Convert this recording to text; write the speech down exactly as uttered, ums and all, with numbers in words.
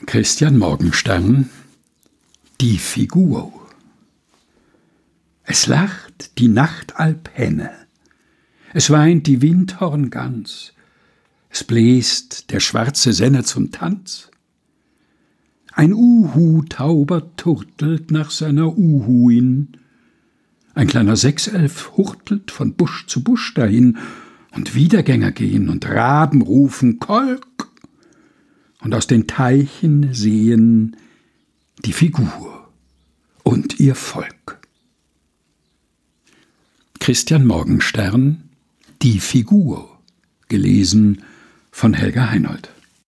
Christian Morgenstern, die Figur. Es lacht die Nachtalbhenne, es weint die Windhorngans, es bläst der schwarze Senner zum Tanz. Ein Uhu-Tauber turtelt nach seiner Uhuin, ein kleiner Sechself hurtelt von Busch zu Busch dahin, und Wiedergänger gehen und Raben rufen Kolk, und aus den Teichen sehen die Figur und ihr Volk. Christian Morgenstern, die Figur, gelesen von Helga Heinold.